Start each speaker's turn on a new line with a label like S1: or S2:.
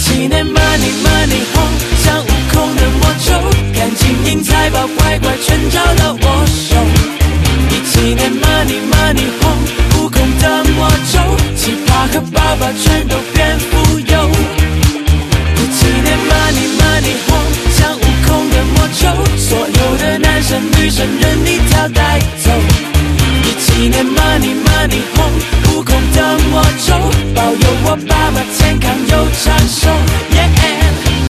S1: 起念 money money home， 像悟空的魔咒，看金银财宝乖乖全交到我手。一起念 money money home， 悟空的魔咒，奇葩和爸爸全都变富有。一起念 money money home， 像悟空的魔咒，所有的男生女生任一条带走。一起念 money money home， 悟空的魔咒，保佑我爸爸健康又长寿。Yeah